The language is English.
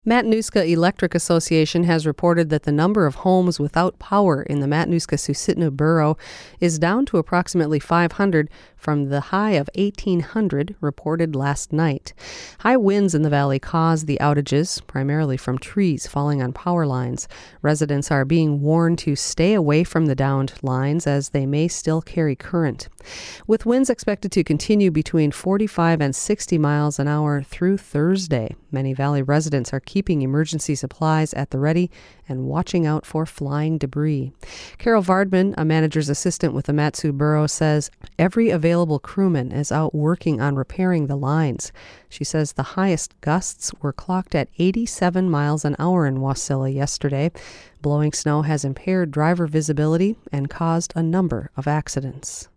Matanuska Electric Association has reported that the number of homes without power in the Matanuska-Susitna borough is down to approximately 500 from the high of 1,800 reported last night. High winds in the valley caused the outages, primarily from trees falling on power lines. Residents are being warned to stay away from the downed lines as they may still carry current. With winds expected to continue between 45 and 60 miles an hour through Thursday, many valley residents are keeping emergency supplies at the ready and watching out for flying debris. Carol Vardman, a manager's assistant with the Mat-Su Borough, says every available crewman is out working on repairing the lines. She says the highest gusts were clocked at 87 miles an hour in Wasilla yesterday. Blowing snow has impaired driver visibility and caused a number of accidents.